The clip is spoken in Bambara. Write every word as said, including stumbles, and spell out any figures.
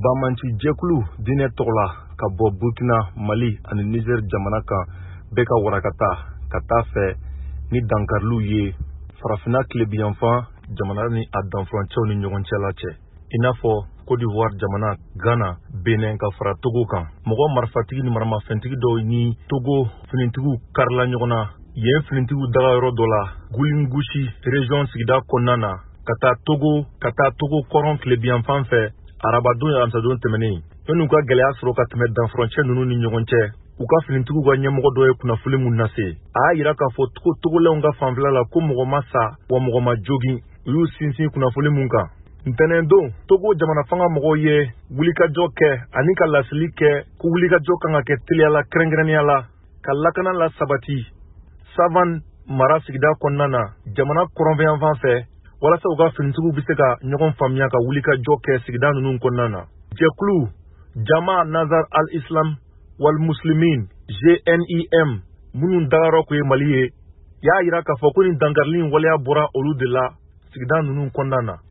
Bamanci jɛkulu diinɛ tɔgɔ la ka bɔ Burkina, Mali ani Niger jamana kan bɛɛ ka warakata ka taa fɛ ni dankariliw ye farafinna tilebiyanfan jamana ni a danfurancɛw ni ɲɔgɔn cɛla cɛ. I n'a fɔ Côte d'Ivoire jamana, Ghana, Benin ka fara Togo kan. Mɔgɔ marifatigi ni maramafɛntigi dɔw ni Togo finitigiw karila ɲɔgɔn na. Yen finitigiw dagayɔrɔ dɔ la, Gulingushi région sigida kɔnɔna na ka taa Togo ka taa Togo kɔrɔn tilebiyanfan fɛ arabadon ye alamisa-don tɛmɛnen. Yan'u ka gɛlɛya sɔrɔ ka tɛmɛ danfurancɛ ninnu ni ɲɔgɔn cɛ, u ka finitigiw ka ɲɛmɔgɔ dɔ ye kunnafoni mun lase. A y'a yira k'a fɔ Togo Togolenw ka fanfɛla la ko mɔgɔ ma sa wa mɔgɔ ma jogin. U y'u sinsin kunnafoni mun kan. Ntɛnɛn don, Togo jamana fanga mɔgɔw ye wulikajɔ kɛ ani ka lasili kɛ ko wulikajɔ kan ka kɛ teliya la kɛrɛnkɛrɛnnenya la ka lakana la sabati Savan mara sigida kɔnɔna na jamana kɔrɔnfɛyanfan fɛ walasa u ka finitigiw bɛ se ka ɲɔgɔn faamuya ka wulikajɔ kɛ sigida ninnu kɔnɔna na. Jɛkulu Jama Nazar al-Islam wal Muslimin G N I M minnu dagayɔrɔ kun ye Mali ye y'a yira k'a fɔ ko ni dankarili in waleya bɔra olu de la sigida ninnu kɔnɔna na.